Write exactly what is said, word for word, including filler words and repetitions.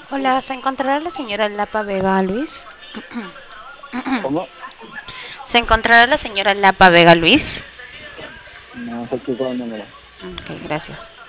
Hola, ¿se encontrará la señora Lapa Vega Luis? ¿Cómo? ¿Se encontrará la señora Lapa Vega Luis? No sé qué fue el número. Ok, gracias.